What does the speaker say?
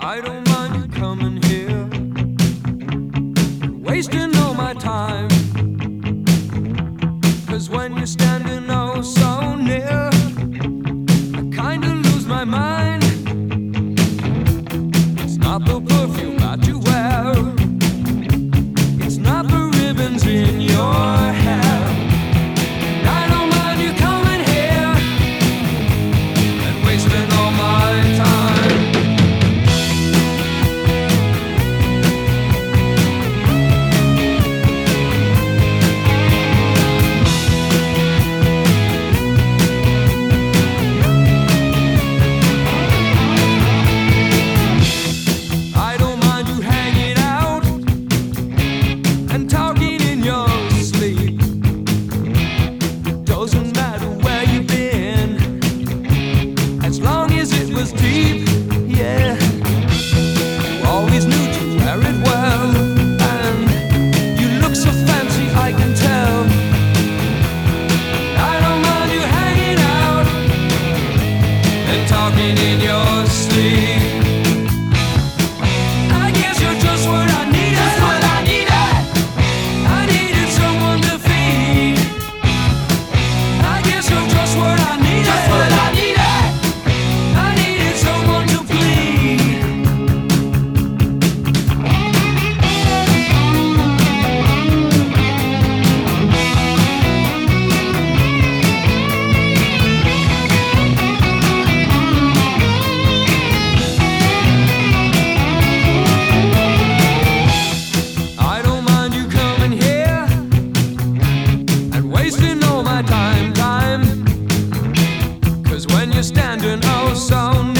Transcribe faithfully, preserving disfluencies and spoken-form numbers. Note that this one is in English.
I don't mind you coming here, wasting all my time. Cause when you're standing oh so near, I kinda lose my mind. It's not the perfume that you wear, it's not the ribbons in your hair. I don't mind you coming here and wasting all my time. Deep, yeah. You always knew to wear it well, and you look so fancy, I can tell. I don't mind you hanging out and talking in your sleep. I guess you're just what I needed. Just what I needed. I needed someone to feed. I guess you're just what I needed. Just what I needed. Wasting all my time, time. Cause when you're standing oh so